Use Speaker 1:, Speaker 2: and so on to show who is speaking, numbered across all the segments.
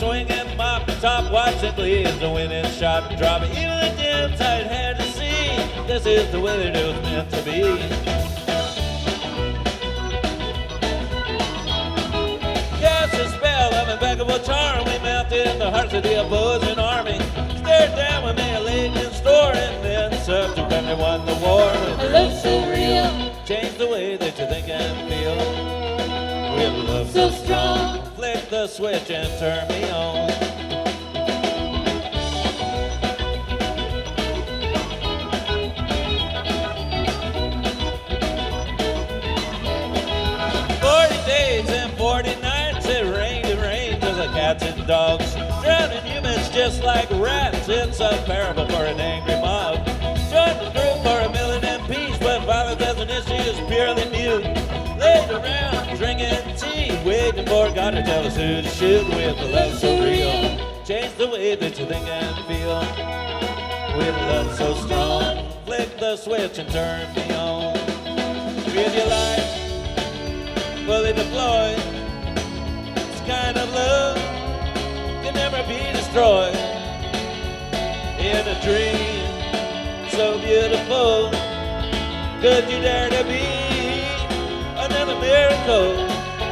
Speaker 1: swinging mop, top watching glees, the winning shot and drop. Even the dim tight had to see, this is the way that it was meant to be. Cast a spell of impeccable charm, we melted in the hearts of the opposing army. Stared down when they laid in store, and then subsequently won the war.
Speaker 2: A love so real,
Speaker 1: Change the way that you think and feel. With love
Speaker 2: so strong.
Speaker 1: flick the switch and turn me on. Days and 40 nights, it rained just like cats and dogs, drowning humans just like rats. It's a parable for an angry mob. Join the group for a million in peace, but violence as an issue is purely mute. Laid around drinking tea, waiting for God to tell us who to shoot. With the love so real, change the way that you think and feel. With love so strong, flick the switch and turn me on. With your life fully deployed, this kind of love can never be destroyed. In a dream so beautiful, could you dare to be another miracle?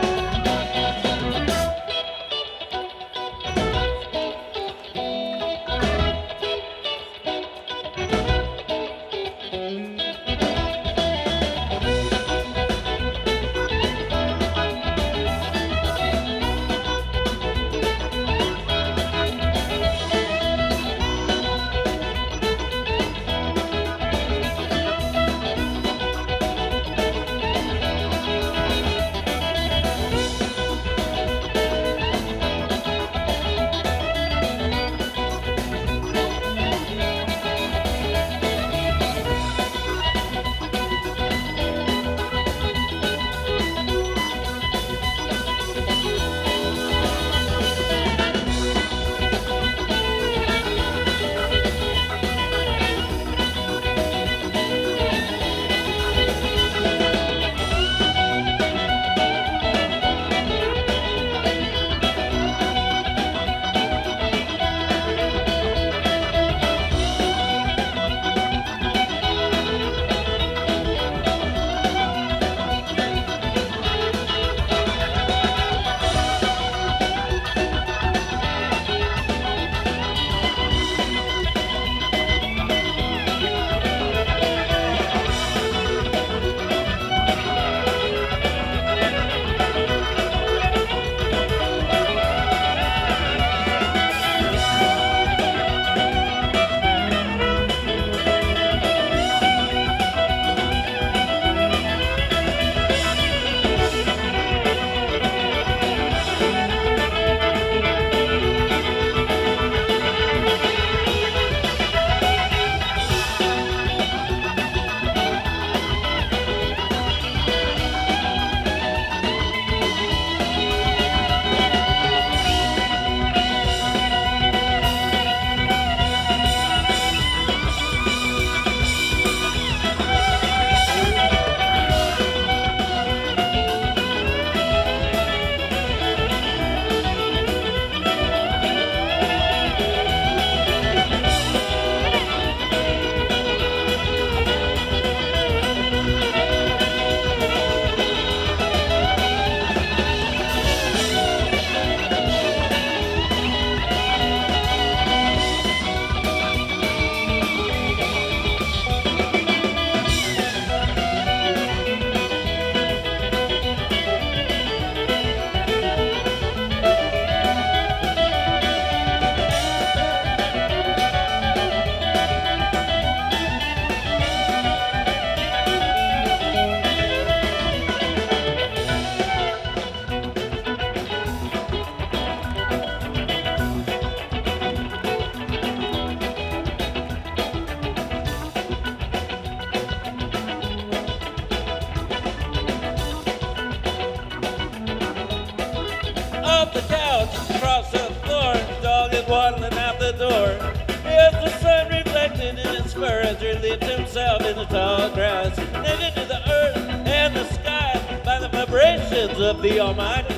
Speaker 1: waddling out the door. Here's the sun reflected in his fur as he leaves himself in the tall grass, naked to the earth and the sky by the vibrations of the Almighty. In the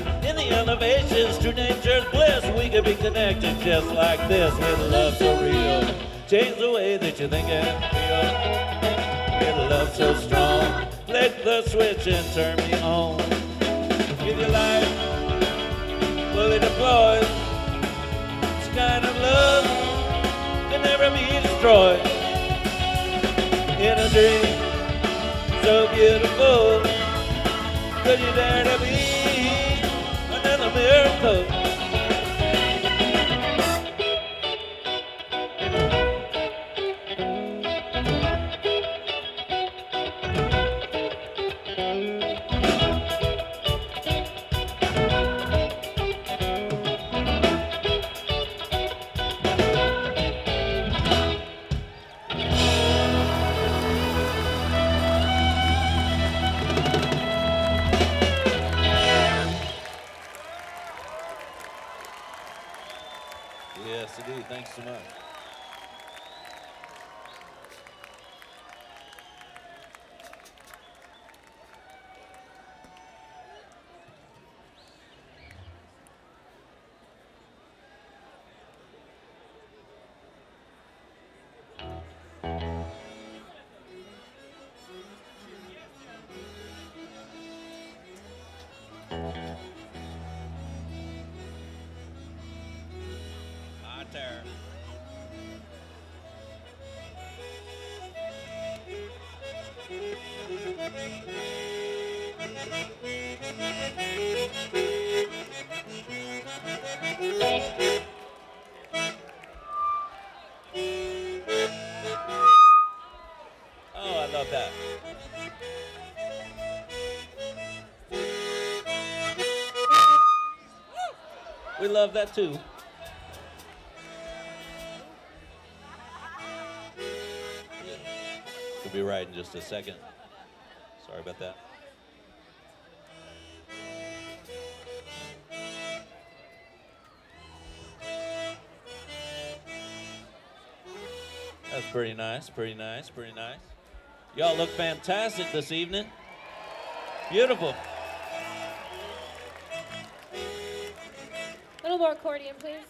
Speaker 1: many elevations to nature's bliss. We could be connected just like this with love so real. Change the way that you think and feel. With love so strong, flick the switch and turn me on. Give your life fully deployed. This kind of love can never be destroyed. In a dream so beautiful, could you dare to be another miracle? Yes, indeed. Thanks so much. My turn. Oh, I love that. We love that too. We'll be right in just a second. Sorry about that. That's pretty nice, pretty nice, pretty nice. Y'all look fantastic this evening. Beautiful.
Speaker 3: A little more accordion, please.